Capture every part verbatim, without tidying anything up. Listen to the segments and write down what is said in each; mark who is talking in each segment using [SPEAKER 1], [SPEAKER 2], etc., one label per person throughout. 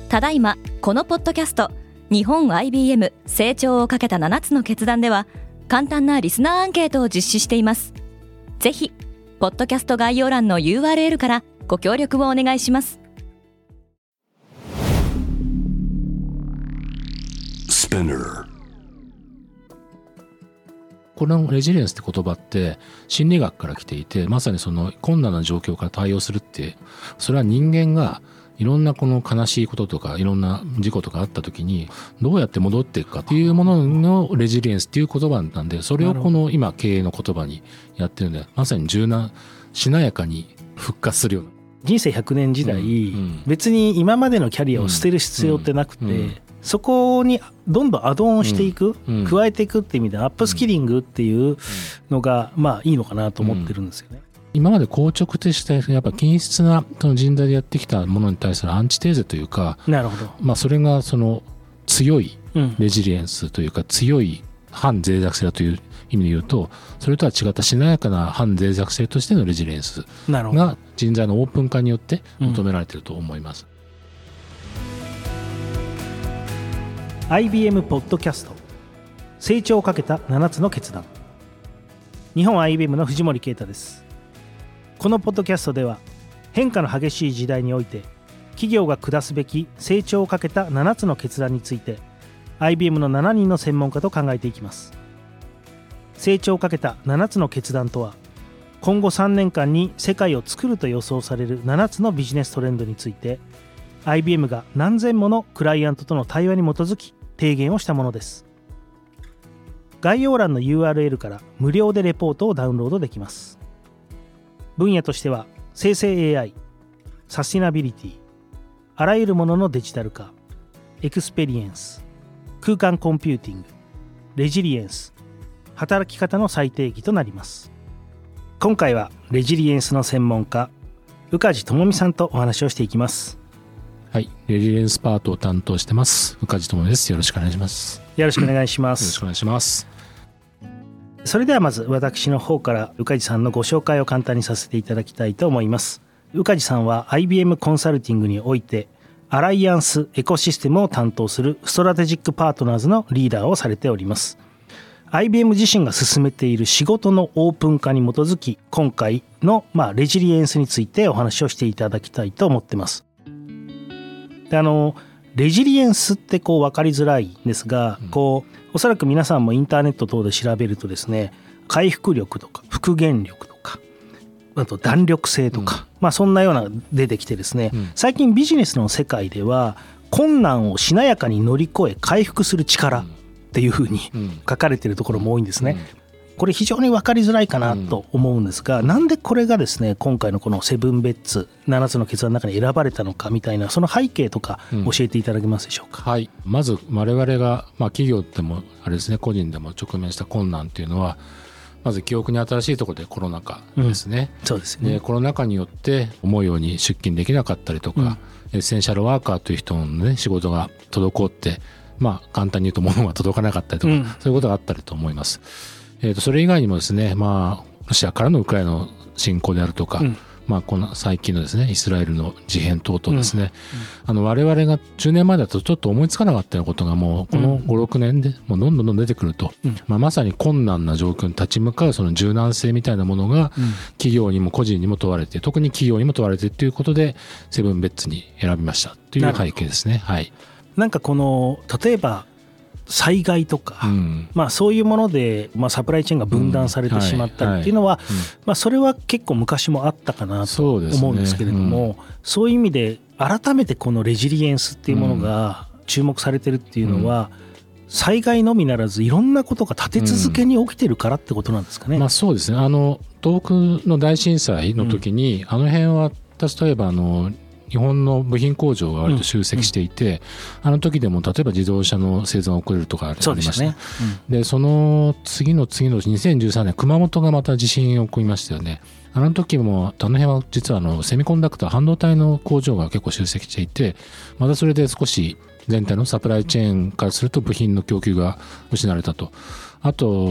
[SPEAKER 1] ただいまこのポッドキャスト日本 アイビーエム 成長をかけたななつの決断では簡単なリスナーアンケートを実施しています。ぜひポッドキャスト概要欄の ユーアールエル からご協力をお願いします。
[SPEAKER 2] このレジリエンスって言葉って心理学から来ていて、まさにその困難な状況から対応するって、それは人間がいろんなこの悲しいこととかいろんな事故とかあった時にどうやって戻っていくかっていうもののレジリエンスっていう言葉なんで、それをこの今経営の言葉にやってるんで、まさに柔軟しなやかに復活するような
[SPEAKER 3] 人生ひゃくねん時代、うんうん、別に今までのキャリアを捨てる必要ってなくて、うんうん、そこにどんどんアドオンしていく、うん、加えていくっていう意味でアップスキリングっていうのがまあいいのかなと思ってるんですよね。
[SPEAKER 2] 今まで硬直としてやっぱ均質なその人材でやってきたものに対するアンチテーゼというか、
[SPEAKER 3] なるほど、
[SPEAKER 2] まあ、それがその強いレジリエンスというか、うん、強い反脆弱性だという意味で言うと、それとは違ったしなやかな反脆弱性としてのレジリエンスが人材のオープン化によって求められていると思います、
[SPEAKER 3] うん、アイビーエム ポッドキャスト成長をかけたななつの決断。日本 アイビーエム の藤森啓太です。このポッドキャストでは変化の激しい時代において企業が下すべき成長をかけたななつの決断について アイビーエム のしちにんの専門家と考えていきます。成長をかけたななつの決断とは、今後さんねんかんに世界を作ると予想されるななつのビジネストレンドについて アイビーエム が何千ものクライアントとの対話に基づき提言をしたものです。概要欄の ユーアールエル から無料でレポートをダウンロードできます。分野としては生成 エーアイ、サスティナビリティ、あらゆるもののデジタル化、エクスペリエンス、空間コンピューティング、レジリエンス、働き方の再定義となります。今回はレジリエンスの専門家宇梶智美さんとお話をしていきます。
[SPEAKER 2] はい、レジリエンスパートを担当してます宇梶智美です。よろしくお願いします。
[SPEAKER 3] よろしくお願いします。
[SPEAKER 2] よろしくお願いします。
[SPEAKER 3] それではまず私の方から宇梶さんのご紹介を簡単にさせていただきたいと思います。宇梶さんは アイビーエム コンサルティングにおいてアライアンスエコシステムを担当するストラテジックパートナーズのリーダーをされております。 アイビーエム 自身が進めている仕事のオープン化に基づき今回のまあレジリエンスについてお話をしていただきたいと思ってます。であのレジリエンスってこう分かりづらいんですが、うん、こうおそらく皆さんもインターネット等で調べるとですね、回復力とか復元力とかあと弾力性とか、うん、まあそんなような出てきてですね、うん、最近ビジネスの世界では困難をしなやかに乗り越え回復する力っていうふうに書かれているところも多いんですね、うんうん、これ非常に分かりづらいかなと思うんですが、うん、なんでこれがですね今回のこのセブンベッツななつの決断の中に選ばれたのかみたいな、その背景とか教えていただけますでしょうか。
[SPEAKER 2] うん、はい、まず我々が、まあ、企業でもあれですね、個人でも直面した困難っていうのはまず記憶に新しいところでコロナ禍ですね、
[SPEAKER 3] うん、そうですね。
[SPEAKER 2] でコロナ禍によって思うように出勤できなかったりとか、うん、エッセンシャルワーカーという人の、ね、仕事が滞って、まあ、簡単に言うと物が届かなかったりとか、うん、そういうことがあったりと思います。えー、とそれ以外にもですね、まあ、ロシアからのウクライナの侵攻であるとか、うん、まあ、この最近のですねイスラエルの事変等々ですね、うんうん、あの我々がじゅうねんまえだとちょっと思いつかなかったようなことがもうこのご、ろくねんでもうどんどんどんどん出てくると、うん、まあ、まさに困難な状況に立ち向かうその柔軟性みたいなものが企業にも個人にも問われて、特に企業にも問われてということでセブンベッツに選びましたという背景ですね。はい、
[SPEAKER 3] なんかこの例えば災害とか、うん、まあ、そういうもので、まあ、サプライチェーンが分断されてしまったりっていうのは、まあ、それは結構昔もあったかなと思うんですけれども、 そうですね、うん、そういう意味で改めてこのレジリエンスっていうものが注目されてるっていうのは、うん、災害のみならずいろんなことが立て続けに起きてるからってことなんですかね。
[SPEAKER 2] うん、まあ、そうですね。あの東北の大震災の時に、うん、あの辺は例えばあの日本の部品工場が割と集積していて、うんうん、あの時でも例えば自動車の製造が遅れるとかありました。そうでしたね。うん、でその次の次のにせんじゅうさんねん熊本がまた地震が起こりましたよね。あの時もあの辺は実はあのセミコンダクター半導体の工場が結構集積していて、またそれで少し全体のサプライチェーンからすると部品の供給が失われたと。あと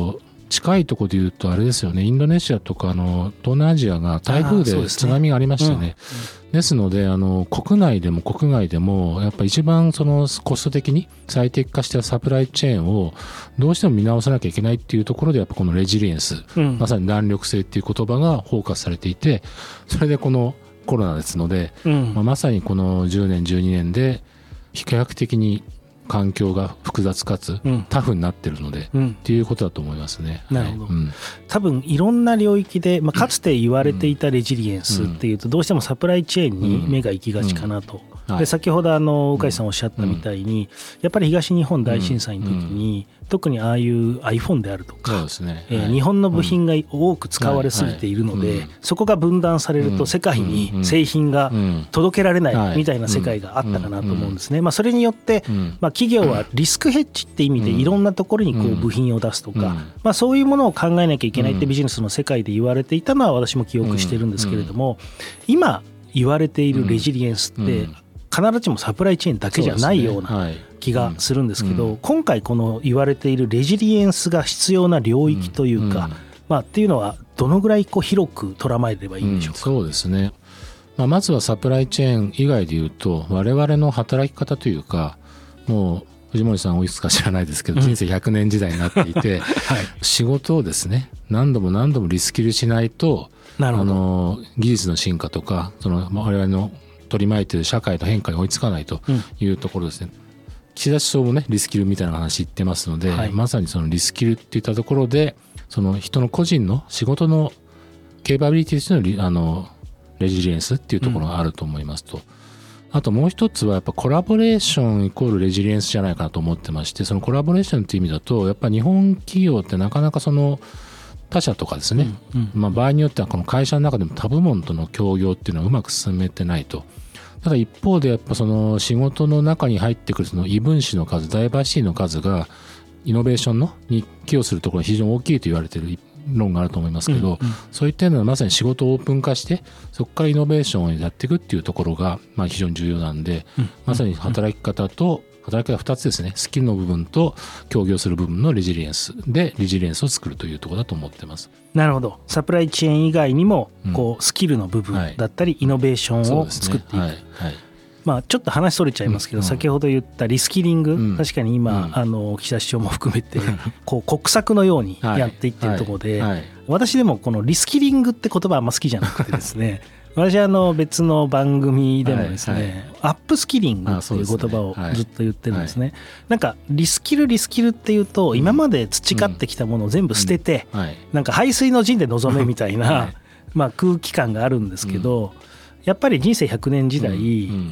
[SPEAKER 2] 近いところで言うとあれですよね、インドネシアとかあの東南アジアが台風で津波がありましたね。ですのであの国内でも国外でもやっぱ一番そのコスト的に最適化したサプライチェーンをどうしても見直さなきゃいけないっていうところでやっぱこのレジリエンス、うん、まさに弾力性っていう言葉がフォーカスされていて、それでこのコロナですので、うんまあ、まさにこのじゅうねんじゅうにねんで比較的に環境が複雑かつタフになってるので、うん、っていうことだと思いますね。
[SPEAKER 3] なるほど、はいうん、多分いろんな領域で、まあ、かつて言われていたレジリエンスっていうとどうしてもサプライチェーンに目が行きがちかなと、うんうん、で先ほどあの鵜飼さんおっしゃったみたいに、うん、やっぱり東日本大震災の時に、うん、特にああいう iPhone であるとか、そうですね、えーはい、日本の部品が多く使われすぎているので、はいはい、そこが分断されると世界に製品が届けられないみたいな世界があったかなと思うんですね。まあ、それによって、まあ、企業はリスクヘッジって意味でいろんなところにこう部品を出すとか、まあ、そういうものを考えなきゃいけないってビジネスの世界で言われていたのは私も記憶してるんですけれども、今言われているレジリエンスって必ずしもサプライチェーンだけじゃないような気がするんですけど、今回この言われているレジリエンスが必要な領域というか、まあっていうのはどのぐらいこう広く捉まえればいいんでしょうか。
[SPEAKER 2] そうですね、まあ、まずはサプライチェーン以外でいうと我々の働き方というか、もう藤森さんおいくつか知らないですけど、人生ひゃくねん時代になっていて、はい、仕事をですね何度も何度もリスキルしないと、あの技術の進化とかその我々の取り巻いている社会の変化に追いつかないというところですね、うん、岸田首相もねリスキルみたいな話言ってますので、はい、まさにそのリスキルっていったところでその人の個人の仕事のケーパビリティとしてのあのレジリエンスっていうところがあると思いますと、うん、あともう一つはやっぱコラボレーションイコールレジリエンスじゃないかなと思ってまして、そのコラボレーションっていう意味だとやっぱ日本企業ってなかなかその他社とかですね、うんうんまあ、場合によってはこの会社の中でも他部門との協業っていうのはうまく進めてないと。ただ一方でやっぱその仕事の中に入ってくるその異分子の数、ダイバーシティの数がイノベーションのに寄与するところが非常に大きいと言われている論があると思いますけど、うんうん、そういったのはまさに仕事をオープン化してそこからイノベーションをやっていくっていうところがまあ非常に重要なんで、うんうん、まさに働き方と働き方ふたつですね、スキルの部分と協業する部分のレジリエンスでレジリエンスを作るというところだと思ってます。
[SPEAKER 3] なるほど、サプライチェーン以外にもこうスキルの部分だったりイノベーションを作っていく、はいはいはい、まあ、ちょっと話それちゃいますけど、うん、先ほど言ったリスキリング、うん、確かに今、うん、あの岸田首相も含めてこう国策のようにやっていってるところで、はいはいはい、私でもこのリスキリングって言葉あんま好きじゃなくてですね私はあの別の番組でもですね、はいはい、アップスキリングっていう言葉をずっと言ってるんですね、はいはい、なんかリスキルリスキルっていうと今まで培ってきたものを全部捨てて、うんうんはい、なんか排水の陣で臨めみたいな、はい、まあ空気感があるんですけど、うんやっぱり人生ひゃくねん時代、うんうん、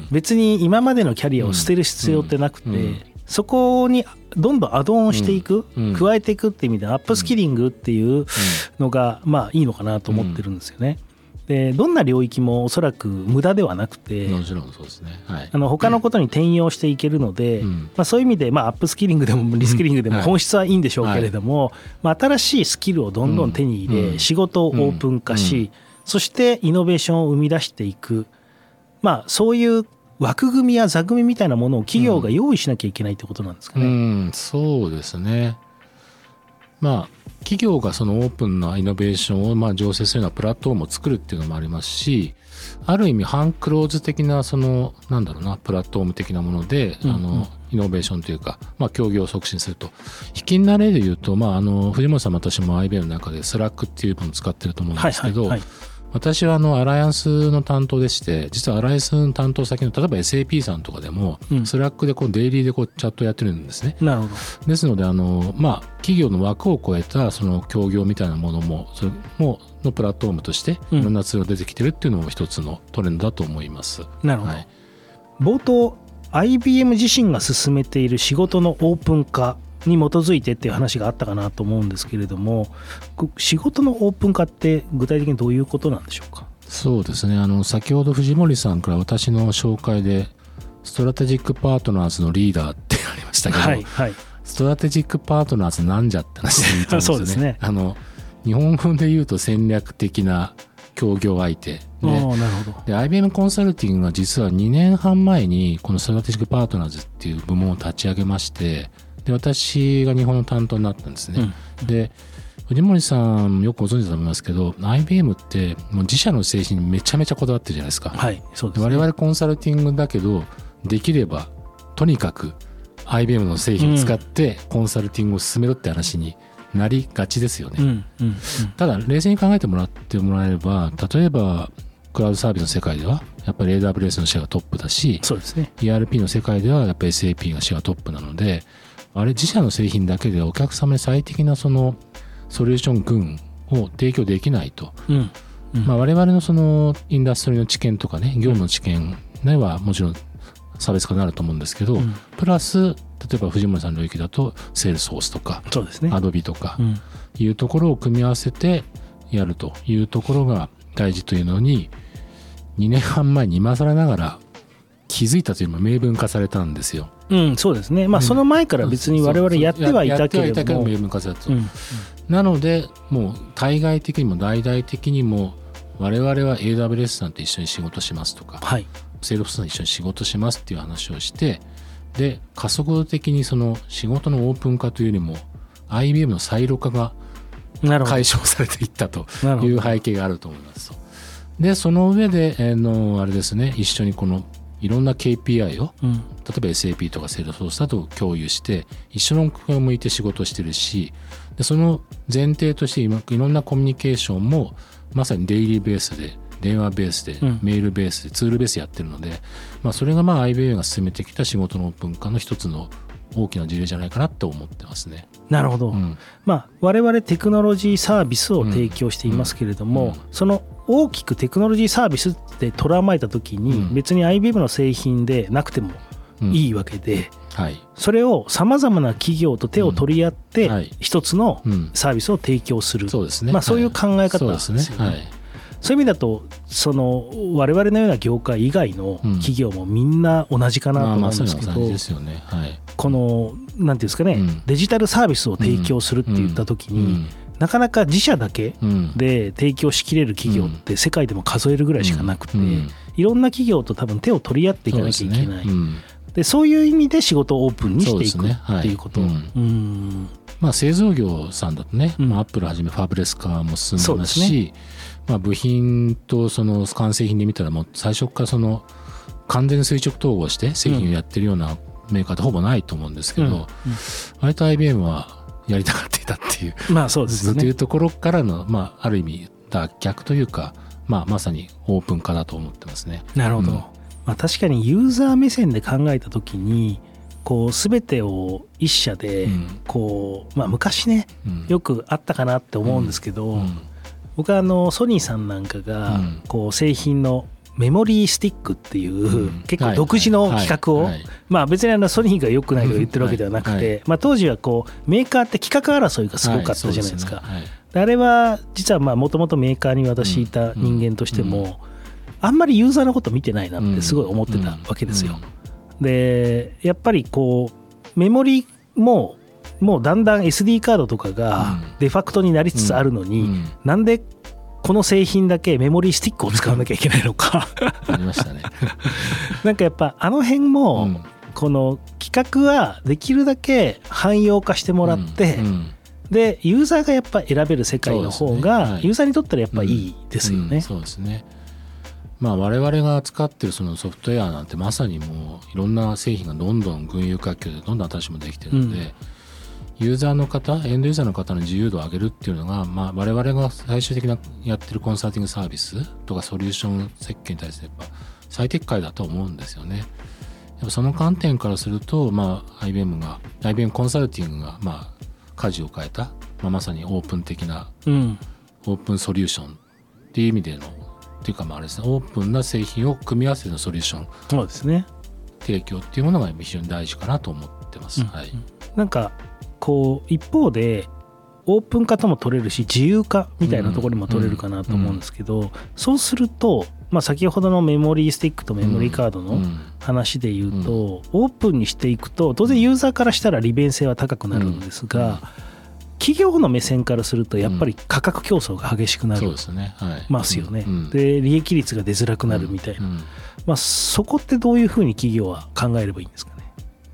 [SPEAKER 3] 別に今までのキャリアを捨てる必要ってなくて、うんうん、そこにどんどんアドオンしていく、うん、加えていくっていう意味でアップスキリングっていうのがまあいいのかなと思ってるんですよね。でどんな領域もおそらく無駄ではなくて、
[SPEAKER 2] もちろんそうですね、はい、
[SPEAKER 3] あの他のことに転用していけるので、うんまあ、そういう意味でまあアップスキリングでもリスキリングでも本質はいいんでしょうけれども、はいまあ、新しいスキルをどんどん手に入れ、うん、仕事をオープン化し、うん、そしてイノベーションを生み出していく、まあ、そういう枠組みや座組みみたいなものを企業が用意しなきゃいけないってことなんですかね。
[SPEAKER 2] うん、うん、そうですね。まあ企業がそのオープンなイノベーションをまあ醸成するようなプラットフォームを作るっていうのもありますし、ある意味半クローズ的なそのなんだろうなプラットフォーム的なもので、うんうん、あのイノベーションというか、まあ、協業を促進すると。引きな例で言うと、まあ、あの藤本さんも私も アイビーエム の中でスラックっていうものを使ってると思うんですけど、はいはいはい、私はあのアライアンスの担当でして、実はアライアンスの担当先の例えば エスエーピー さんとかでも、うん、スラックでこうデイリーでこうチャットやってるんですね。
[SPEAKER 3] なるほど。
[SPEAKER 2] ですのであの、まあ、企業の枠を超えたその協業みたいなものもそれものプラットフォームとしていろんなツールが出てきてるっていうのも一つのトレンドだと思います。
[SPEAKER 3] うん、なるほど、はい、冒頭 アイビーエム 自身が進めている仕事のオープン化に基づいてっていう話があったかなと思うんですけれども、仕事のオープン化って具体的にどういうことなんでしょうか。
[SPEAKER 2] そうですね、あの先ほど藤森さんから私の紹介でストラテジックパートナーズのリーダーってありましたけど、はいはい、ストラテジックパートナーズなんじゃって話でいいと思うんですよね。そうですね。あの日本語で言うと戦略的な協業相手で、なるほど。で アイビーエム コンサルティングが実はにねんはん前にこのストラテジックパートナーズっていう部門を立ち上げまして、で私が日本の担当になったんですね。うん、で藤森さんよくご存知だと思いますけど アイビーエム ってもう自社の製品にめちゃめちゃこだわってるじゃないですか。
[SPEAKER 3] はい、そうですね。
[SPEAKER 2] 我々コンサルティングだけどできればとにかく アイビーエム の製品を使ってコンサルティングを進めるって話になりがちですよね、
[SPEAKER 3] うんうんうん、
[SPEAKER 2] ただ冷静に考えてもらってもらえれば、例えばクラウドサービスの世界ではやっぱり エーダブリューエス のシェアがトップだし、
[SPEAKER 3] そうですね、
[SPEAKER 2] イーアールピー の世界ではやっぱり エスエーピー がシェアトップなので、あれ自社の製品だけでお客様に最適なそのソリューション群を提供できないと、
[SPEAKER 3] うんうん、
[SPEAKER 2] まあ、我々のそのインダストリーの知見とかね、業務の知見ではもちろん差別化になると思うんですけど、うん、プラス例えば藤森さんの領域だとセールスフォースとか、
[SPEAKER 3] そうですね、
[SPEAKER 2] アドビとかいうところを組み合わせてやるというところが大事というのににねんはん前に今更ながら気づいたというのも明文化されたんですよ。
[SPEAKER 3] うん、そうですね。まあその前から別に我々やってはいたけれども、
[SPEAKER 2] 明文化されたと、
[SPEAKER 3] うんうん、
[SPEAKER 2] なのでもう対外的にも大々的にも我々は エーダブリューエス さんと一緒に仕事しますとか、
[SPEAKER 3] はい、
[SPEAKER 2] セールスフォースさんと一緒に仕事しますっていう話をして、で加速度的にその仕事のオープン化というよりも アイビーエム のサイロ化が解消されていったという背景があると思います。でその上で、えー、のあれですね、一緒にこのいろんな ケーピーアイ を、うん、例えば エスエーピー とかセールスフォースだと共有して一緒の目標を向いて仕事をしてるし、でその前提として今いろんなコミュニケーションもまさにデイリーベースで電話ベースで、うん、メールベースでツールベースでやってるので、まあ、それがまあ アイビーエム が進めてきた仕事のオープン化の一つの大きな事例じゃないかなと思ってますね。
[SPEAKER 3] なるほど、うん、まあ我々テクノロジーサービスを提供していますけれども、うんうん、その大きくテクノロジーサービスって捉まえた時に別に アイビーエム の製品でなくてもいいわけで、
[SPEAKER 2] うんはい、
[SPEAKER 3] それをさまざまな企業と手を取り合って一つのサービスを提供する、そうですね、まあ、そういう考え方ですよね。そういう意味だとその我々のような業界以外の企業もみんな同じかなと思うんですけど、このなんていうんですかね、うん、デジタルサービスを提供するって言った時に、うんうんなかなか自社だけで提供しきれる企業って世界でも数えるぐらいしかなくて、いろんな企業と多分手を取り合っていかなきゃいけない。そうですね、うん、でそういう意味で仕事をオープンにしていくっていうこと。
[SPEAKER 2] まあ製造業さんだとね、うんまあ、アップルはじめファブレス化も進んでますし、ねまあ、部品とその完成品で見たらもう最初からその完全に垂直統合して製品をやってるようなメーカーってほぼないと思うんですけど、うんうん、あれと アイビーエム はやりたがっていたっていう、
[SPEAKER 3] まあそうですね、
[SPEAKER 2] というところからの、まあ、ある意味脱却というか、まあ、まさにオープン化だと思ってますね。
[SPEAKER 3] なるほど、うんまあ、確かにユーザー目線で考えた時にこう全てを一社でこう、まあ、昔ね、うん、よくあったかなって思うんですけど、うんうん、僕はあのソニーさんなんかがこう製品のメモリースティックっていう結構独自の企画を、まあ別にあのソニーが良くないと言ってるわけではなくて、まあ当時はこうメーカーって企画争いがすごかったじゃないですか。あれは実はもともとメーカーに私いた人間としてもあんまりユーザーのこと見てないなってすごい思ってたわけですよ。でやっぱりこうメモリももうだんだん エスディー カードとかがデファクトになりつつあるのに、なんでこの製品だけメモリースティックを使わなきゃいけないのか
[SPEAKER 2] ありましたね
[SPEAKER 3] なんかやっぱあの辺もこの企画はできるだけ汎用化してもらって、うんうん、でユーザーがやっぱ選べる世界の方がユーザーにとったらやっぱいいですよね。
[SPEAKER 2] そうですね。まあ我々が使ってるそのソフトウェアなんてまさにもういろんな製品がどんどん群雄割拠でどんどん新しいものできてるので、うんユーザーの方、エンドユーザーの方の自由度を上げるっていうのが、まあ、我々が最終的なやってるコンサルティングサービスとかソリューション設計に対してやっぱ最適解だと思うんですよね。やっぱその観点からすると、まあ、アイビーエム が アイビーエム コンサルティングが、まあ、舵を変えた、まあ、まさにオープン的な、うん、オープンソリューションっていう意味でのっていうかまああれですね、オープンな製品を組み合わせてのソリューション
[SPEAKER 3] そうですね
[SPEAKER 2] 提供っていうものが非常に大事かなと思ってます。うん、はい。
[SPEAKER 3] なんかこう一方でオープン化とも取れるし自由化みたいなところにも取れるかなと思うんですけど、そうすると、まあ、先ほどのメモリースティックとメモリーカードの話で言うと、オープンにしていくと当然ユーザーからしたら利便性は高くなるんですが、企業の目線からするとやっぱり価格競争が激しくなりますよね。で利益率が出づらくなるみたいな、まあ、そこってどういうふうに企業は考えればいいんですかね。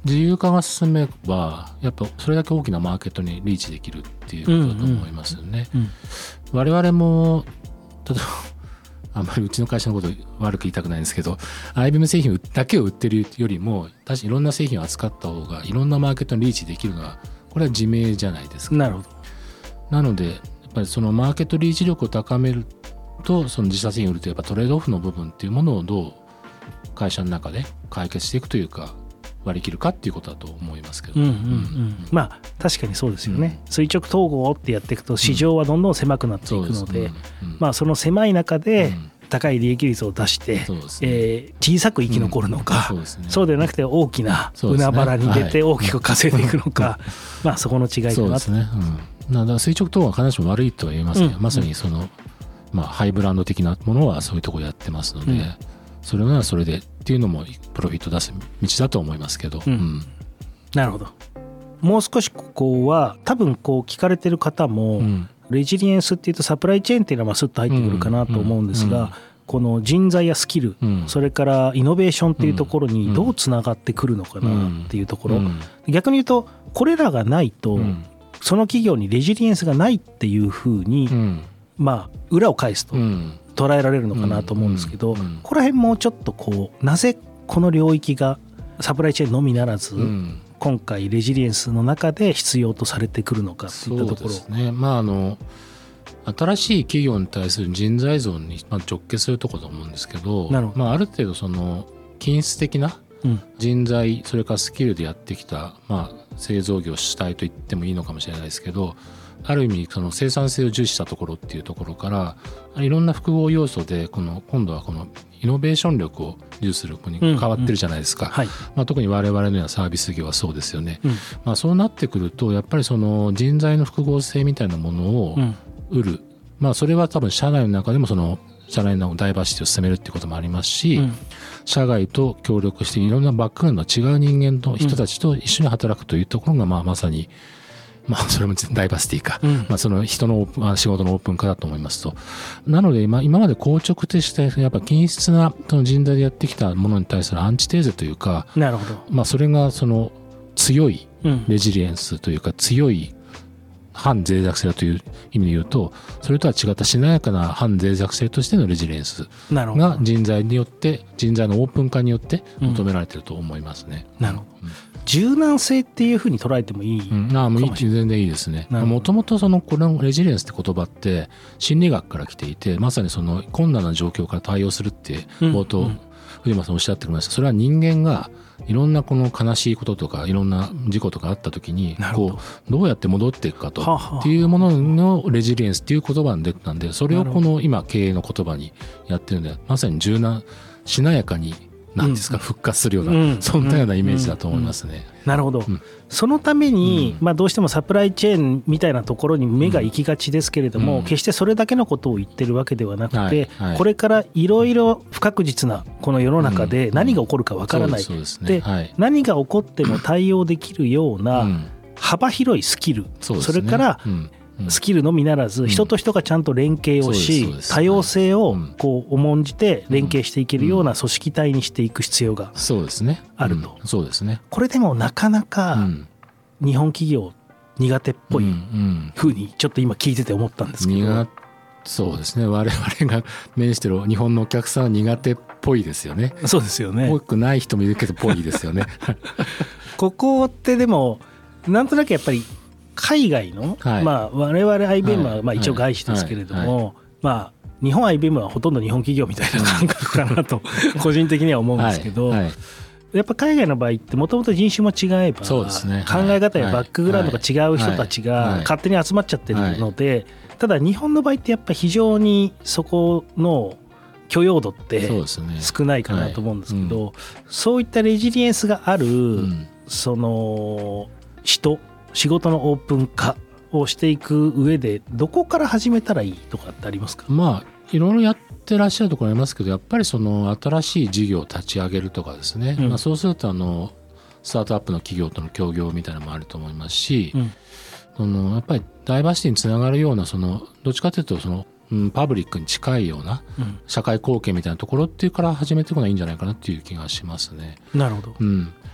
[SPEAKER 2] 自由化が進めばやっぱそれだけ大きなマーケットにリーチできるっていうことだと思いますよね。
[SPEAKER 3] うんうん、
[SPEAKER 2] 我々も例えばあんまりうちの会社のこと悪く言いたくないんですけど アイビーエム 製品だけを売ってるよりも確かにいろんな製品を扱った方がいろんなマーケットにリーチできるのはこれは自明じゃないですか。
[SPEAKER 3] なるほど。
[SPEAKER 2] なのでやっぱりそのマーケットリーチ力を高めるとその自社製品を売るとやっぱトレードオフの部分っていうものをどう会社の中で解決していくというか割り切るかっていうことだと思いますけど、
[SPEAKER 3] うんうんうんうん、まあ確かにそうですよね、うん、垂直統合ってやっていくと市場はどんどん狭くなっていくので、うんまあその狭い中で高い利益率を出して、うんえー、小さく生き残るのか、うん そうですね、そうでなくて大きな海原に出て大きく稼いでいくのか、はい、まあそこの違いかなと。そうですね、
[SPEAKER 2] うん、だから垂直統合は必ずしも悪いとは言えますけど、うん、まさにその、まあ、ハイブランド的なものはそういうところやってますので、うんそれはそれでっていうのもプロフィット出す道だと思いますけど、うんうん、
[SPEAKER 3] なるほど。もう少しここは多分こう聞かれてる方も、うん、レジリエンスっていうとサプライチェーンっていうのはまあスッと入ってくるかなと思うんですが、うんうん、この人材やスキル、うん、それからイノベーションっていうところにどうつながってくるのかなっていうところ、うんうん、逆に言うとこれらがないと、うん、その企業にレジリエンスがないっていうふうに、うん、まあ裏を返すと、うん捉えられるのかなと思うんですけど、うんうんうん、ここら辺もうちょっとこうなぜこの領域がサプライチェーンのみならず、うん、今回レジリエンスの中で必要とされてくるのかといったところ。
[SPEAKER 2] そうですね、まああの新しい企業に対する人材像に直結するところだと思うんですけど、まあ、ある程度その均質的な人材、うん、それからスキルでやってきた、まあ、製造業主体と言ってもいいのかもしれないですけどある意味その生産性を重視したところっていうところからいろんな複合要素でこの今度はこのイノベーション力を重視する子に変わってるじゃないですか、うんうんはいまあ、特に我々のようなサービス業はそうですよね、うんまあ、そうなってくるとやっぱりその人材の複合性みたいなものを売る、うんまあ、それは多分社内の中でもその社内のダイバーシティを進めるっていうこともありますし、うん、社外と協力していろんなバックグラウンドの違う人間と人たちと一緒に働くというところがまあまさにまあそれもダイバーシティか、うんまあ、その人の仕事のオープン化だと思いますと。なので今まで硬直としてやっぱ均質なその人材でやってきたものに対するアンチテーゼというか、
[SPEAKER 3] なるほど、
[SPEAKER 2] まあそれがその強いレジリエンスというか強い反脆弱性だという意味で言うとそれとは違ったしなやかな反脆弱性としてのレジリエンスが人材によって人材のオープン化によって求められていると思いますね、
[SPEAKER 3] うん、なるほど、うん柔軟性っていうふうに捉えてもいいかもしれない、うん、ああもう
[SPEAKER 2] 全然いいですね。もともとそのこのレジリエンスって言葉って心理学から来ていてまさにその困難な状況から対応するって冒頭、うんうん、藤間さんおっしゃってくれました。それは人間がいろんなこの悲しいこととかいろんな事故とかあった時にこうどうやって戻っていくかとっていうもののレジリエンスっていう言葉に出てたんでそれをこの今経営の言葉にやってるんでまさに柔軟しなやかになんですか、うん、復活するような、うん、そんなようなイメージだと思いますね、
[SPEAKER 3] うんうん、なるほど、うん、そのために、うんまあ、どうしてもサプライチェーンみたいなところに目が行きがちですけれども、うん、決してそれだけのことを言ってるわけではなくて、はいはい、これからいろいろ不確実なこの世の中で何が起こるかわからない、うんうん、で、ねはい、何が起こっても対応できるような幅広いスキル、うん そ, ね、それから、うんスキルのみならず人と人がちゃんと連携をし、うん、多様性をこう重んじて連携していけるような組織体にしていく必要があると。
[SPEAKER 2] そうですね。
[SPEAKER 3] これでもなかなか日本企業苦手っぽいふうにちょっと今聞いてて思ったんですけど、
[SPEAKER 2] 苦そうですね。我々が面してる日本のお客さんは苦手っぽいですよね。
[SPEAKER 3] そうですよね。
[SPEAKER 2] 多くない人もいるけどぽいですよね。
[SPEAKER 3] ここってでもなんとなくやっぱり海外の、はいまあ、我々 アイビーエム はまあ一応外資ですけれども、はいはいはい、まあ、日本 アイビーエム はほとんど日本企業みたいな感覚かなと個人的には思うんですけど、はいはい、やっぱ海外の場合ってもともと人種も違えば、そうですね、考え方やバックグラウンドが違う人たちが勝手に集まっちゃってるので、ただ日本の場合ってやっぱ非常にそこの許容度って少ないかなと思うんですけど、そう、ねはいうん、そういったレジリエンスがある、うん、その人仕事のオープン化をしていく上でどこから始めたらいいとかってありますか？
[SPEAKER 2] まあいろいろやってらっしゃるところありますけどやっぱりその新しい事業を立ち上げるとかですね、うんまあ、そうするとあのスタートアップの企業との協業みたいなのもあると思いますし、うん、そのやっぱりダイバーシティにつながるようなそのどっちかというとその、うん、パブリックに近いような社会貢献みたいなところっていうから始めていくのがいいんじゃないかなっていう気がしますね。
[SPEAKER 3] なるほど、
[SPEAKER 2] うん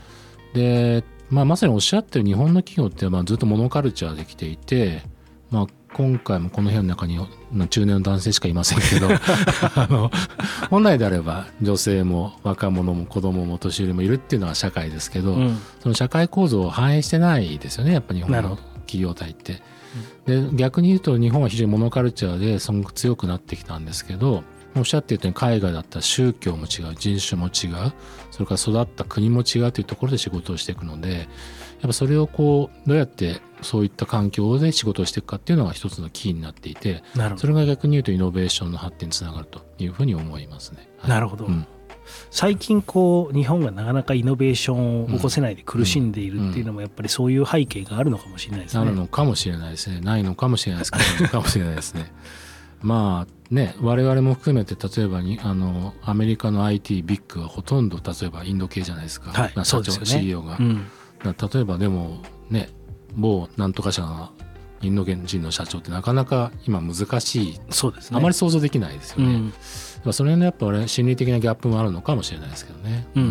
[SPEAKER 2] で、まあ、まさにおっしゃってる日本の企業ってまあずっとモノカルチャーできていて、まあ、今回もこの部屋の中に中年の男性しかいませんけどあの本来であれば女性も若者も子供も年寄りもいるっていうのが社会ですけど、うん、その社会構造を反映してないですよね、やっぱ日本の企業体って。で逆に言うと日本は非常にモノカルチャーですごく強くなってきたんですけど、おっしゃっていたように海外だったら宗教も違う、人種も違う、それから育った国も違うというところで仕事をしていくので、やっぱそれをこうどうやってそういった環境で仕事をしていくかっていうのが一つのキーになっていて、それが逆に言うとイノベーションの発展につながるというふうに思いますね。
[SPEAKER 3] はい、なるほど、うん、最近こう日本がなかなかイノベーションを起こせないで苦しんでいるっていうのもやっぱりそういう背景があるのかもしれないですね。
[SPEAKER 2] あるのかもしれないですね。ないのかもしれないですけど、あるのかもしれないですね。まあね、我々も含めて例えばにあのアメリカの アイティー ビッグはほとんど例えばインド系じゃないですか、
[SPEAKER 3] はい、
[SPEAKER 2] 社長、ね、シーイーオー が、うん、例えばでもね、某なんとか社のインド人の社長ってなかなか今難しい、
[SPEAKER 3] そうですね、
[SPEAKER 2] あまり想像できないですよね、うん、その辺のやっぱ俺心理的なギャップもあるのかもしれないですけどね、
[SPEAKER 3] うんうんうん、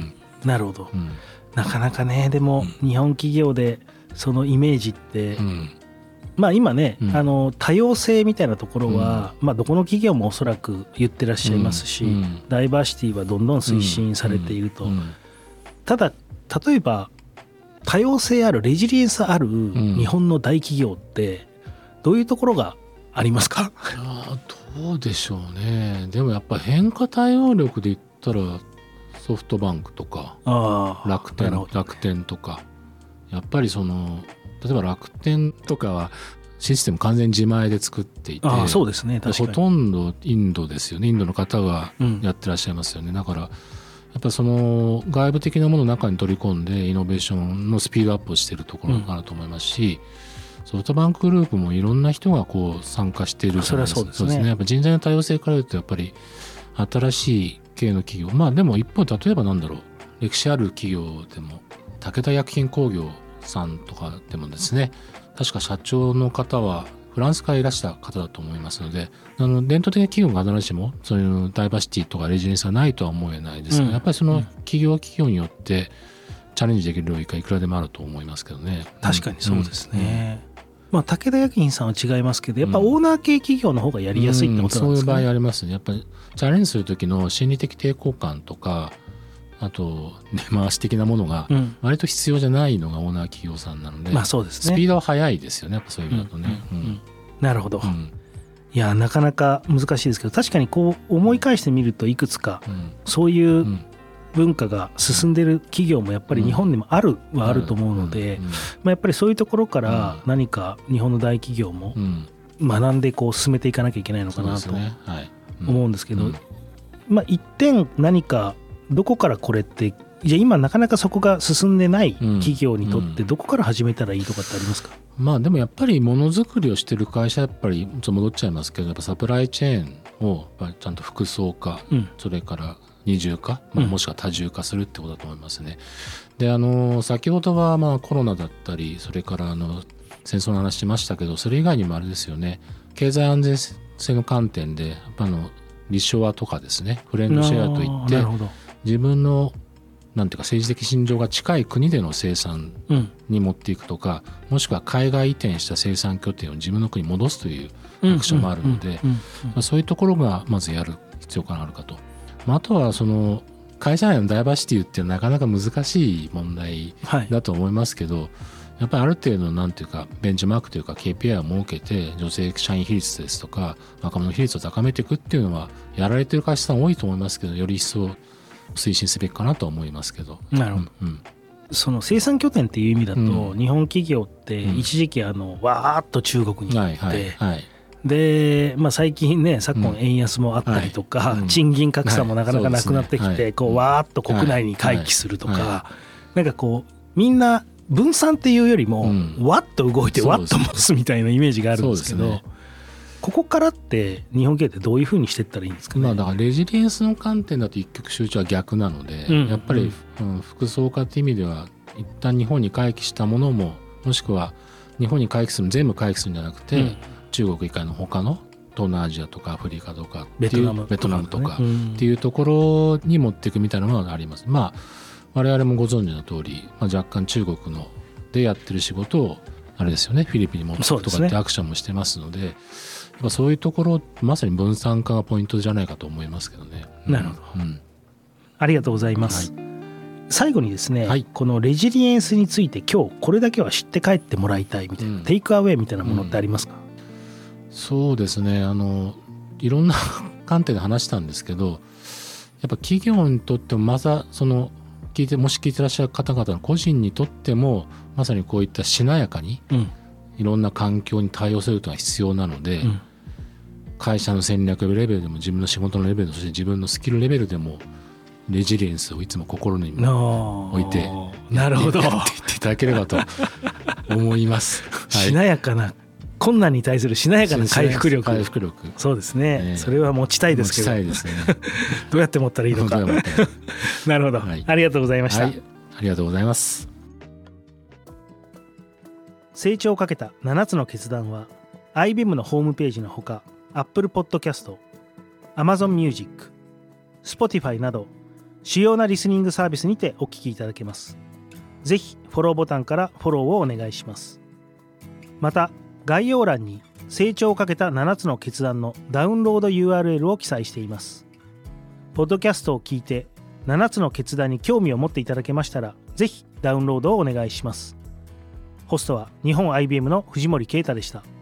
[SPEAKER 3] なるほど、うん、なかなかねでも日本企業でそのイメージって、うん、まあ今ね、うん、あの多様性みたいなところは、うんまあ、どこの企業もおそらく言ってらっしゃいますし、うん、ダイバーシティはどんどん推進されていると、うんうん、ただ例えば多様性あるレジリエンスある日本の大企業ってどういうところがありますか？
[SPEAKER 2] いやどうでしょうね。でもやっぱ変化対応力で言ったらソフトバンクとか楽天楽天とか、やっぱりその例えば楽天とかはシステム完全自前で作っていて、
[SPEAKER 3] あそうですね、確かに
[SPEAKER 2] ほとんどインドですよね。インドの方がやってらっしゃいますよね、うん、だからやっぱりその外部的なものを中に取り込んでイノベーションのスピードアップをしているところがあると思いますし、うん、ソフトバンクグループもいろんな人がこう参加しているじゃないですか。
[SPEAKER 3] それはそうですね。
[SPEAKER 2] やっぱ人材の多様性から言うとやっぱり新しい系の企業、まあでも一方例えばなんだろう、歴史ある企業でも武田薬品工業さんとかでもですね、確か社長の方はフランスからいらした方だと思いますので、あの伝統的な企業が必ずしもそういうダイバーシティとかレジリエンスはないとは思えないですが、うん、やっぱりその企業企業によってチャレンジできる領域はいくらでもあると思いますけどね。
[SPEAKER 3] 確かにそうですね、うんまあ、武田薬品さんは違いますけど、やっぱオーナー系企業の方がやりやすいってことなんですかね、
[SPEAKER 2] うんうん、そういう場合ありますね。やっぱりチャレンジする時の心理的抵抗感とか、あと根回し的なものが割と必要じゃないのがオーナー企業さんなので、
[SPEAKER 3] うんまあそうですね、
[SPEAKER 2] スピードは速いですよね、やっぱそういう意味だとね、うんうんうん、
[SPEAKER 3] なるほど、うん、いやなかなか難しいですけど、確かにこう思い返してみるといくつかそういう文化が進んでる企業もやっぱり日本にもあるはあると思うので、まあ、やっぱりそういうところから何か日本の大企業も学んでこう進めていかなきゃいけないのかなと思うんですけど、まあ一点何かどこからこれってじゃあ今なかなかそこが進んでない企業にとってどこから始めたらいいとかってありますか？
[SPEAKER 2] うんうん、まあでもやっぱりものづくりをしてる会社やっぱりちょっと戻っちゃいますけど、やっぱサプライチェーンをやっぱちゃんと複層化、うん、それから二重化、まあ、もしくは多重化するってことだと思いますね。うん、であの先ほどはまあコロナだったり、それからあの戦争の話しましたけど、それ以外にもあれですよね、経済安全性の観点であのリショアとかですね、フレンドシェアといって自分のなんていうか政治的信条が近い国での生産に持っていくとか、うん、もしくは海外移転した生産拠点を自分の国に戻すというアクションもあるので、そういうところがまずやる必要があるかと。あとはその会社内のダイバーシティっていうのはなかなか難しい問題だと思いますけど、はい、やっぱりある程度なんていうかベンチマークというか ケーピーアイ を設けて女性社員比率ですとか若者比率を高めていくっていうのはやられてる会社さん多いと思いますけど、より一層推進すべきかなとは思いますけど。
[SPEAKER 3] なるほど、うんうん、その生産拠点っていう意味だと、うん、日本企業って一時期あのわーっと中国に行って、はいはいはい、で、まあ、最近ね昨今円安もあったりとか、うんはい、賃金格差もなかなかなくなってきて、はいねはい、こうわーっと国内に回帰するとか、はいはい、なんかこうみんな分散っていうよりも、うん、わっと動いてわっと戻すみたいなイメージがあるんですけど、ね、ここからって日本経営ってどういうふうにしていったらいいんですかね。
[SPEAKER 2] まあ、だからレジリエンスの観点だと一極集中は逆なので、うん、やっぱり、うん、複層化っていう意味では一旦日本に回帰したものももしくは日本に回帰する全部回帰するんじゃなくて、うん、中国以外の他の東南アジアとかアフリカとかっていうベトナムとかっていうところに持っていくみたいなものがあります。まあ我々もご存知の通り、まあ、若干中国のでやってる仕事をあれですよね、フィリピンに持っていくとかってアクションもしてますので、やっぱそういうところまさに分散化がポイントじゃないかと思いますけどね。
[SPEAKER 3] なるほど、
[SPEAKER 2] うん、
[SPEAKER 3] ありがとうございます、はい。最後にですね、はい、このレジリエンスについて今日これだけは知って帰ってもらいたいみたいな、うん、テイクアウェイみたいなものってありますか？
[SPEAKER 2] うん、そうですね、あのいろんな観点で話したんですけど、やっぱ企業にとってもまたその聞いてもし聞いてらっしゃる方々の個人にとってもまさにこういったしなやかにいろんな環境に対応することが必要なので、うん、会社の戦略レベルでも自分の仕事のレベル、そして自分のスキルレベルでもレジリエンスをいつも心に置いて
[SPEAKER 3] なるほど
[SPEAKER 2] やっていっていただければと思います、
[SPEAKER 3] はい、しなやかな困難に対するしなやかな回復力、
[SPEAKER 2] 回復力、
[SPEAKER 3] そうですね、ね、それは持ちたいですけど、
[SPEAKER 2] 持ちたいですね
[SPEAKER 3] どうやって持ったらいいのかなるほど、はい、ありがとうございました、はい、
[SPEAKER 2] ありがとうございます。
[SPEAKER 3] 成長をかけたななつの決断は アイビーエム のホームページのほか Apple Podcast、Amazon Music、Spotify など主要なリスニングサービスにてお聞きいただけます。ぜひフォローボタンからフォローをお願いします。また概要欄に成長をかけたななつの決断のダウンロード ユーアールエル を記載しています。ポッドキャストを聞いてななつの決断に興味を持っていただけましたら、ぜひダウンロードをお願いします。ホストは日本 アイビーエム の藤森啓太でした。